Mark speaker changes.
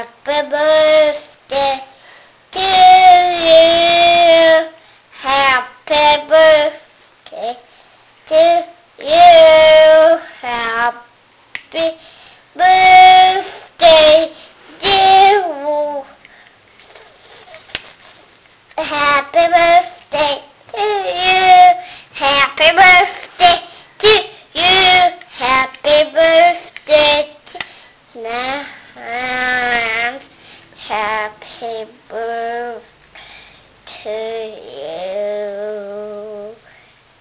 Speaker 1: Happy birthday to you. Happy birthday to you. Happy birthday, dear. Happy birthday to you. Happy birthday to you. Happy birthday to now.